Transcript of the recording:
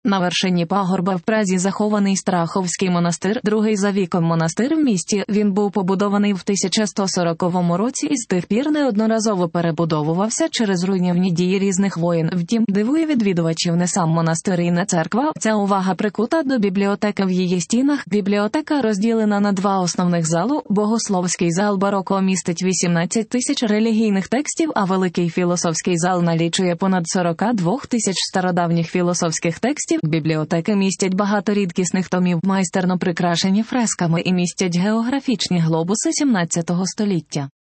На вершині пагорба в Празі захований Страховський монастир, другий за віком монастир в місті. Він був побудований в 1140 році і з тих пір неодноразово перебудовувався через руйнівні дії різних воєн. Втім, дивує відвідувачів не сам монастир і не церква. Ця увага прикута до бібліотеки в її стінах. Бібліотека розділена на два основних залу. Богословський зал бароко містить 18 тисяч релігійних текстів, а великий філософський зал налічує понад 42 тисяч стародавніх філософських текстів. Бібліотеки містять багато рідкісних томів, майстерно прикрашені фресками, і містять географічні глобуси 17 століття.